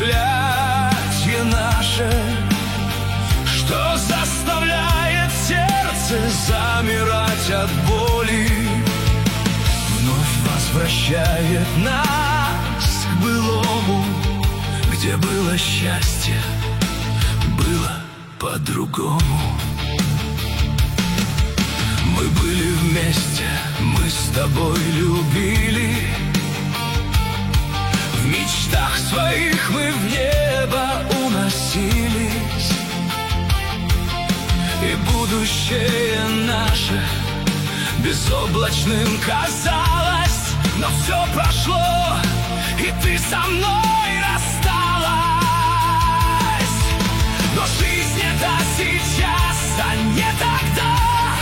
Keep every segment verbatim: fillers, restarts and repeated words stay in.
проклятие наше, что заставляет сердце замирать от боли, вновь возвращает нас к былому, где было счастье, было по-другому. Мы были вместе, мы с тобой любили, в мечтах своих мы в небо уносились, и будущее наше безоблачным казалось, но все прошло, и ты со мной рассталась. Но жизнь это сейчас, а не тогда.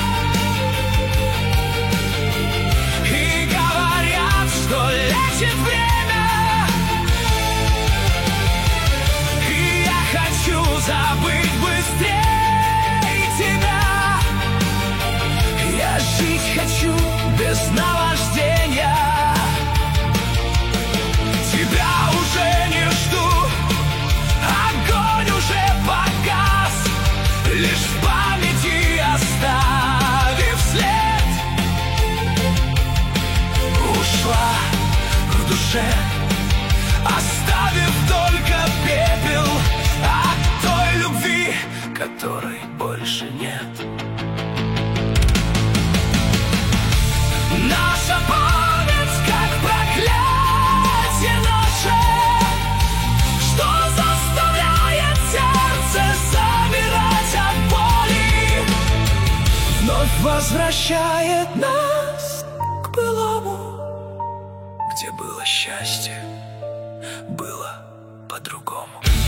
И говорят, что лечит время, и я хочу забыть быстрее тебя. Я жить хочу без наваждения, тебя уже не жду, огонь уже погас, лишь в памяти оставив след. Ушла в душе, оставив только пепел от той любви, которой больше нет. Наша память как проклятие наше, что заставляет сердце замирать от боли, вновь возвращает нас к былому, где было счастье, было по-другому.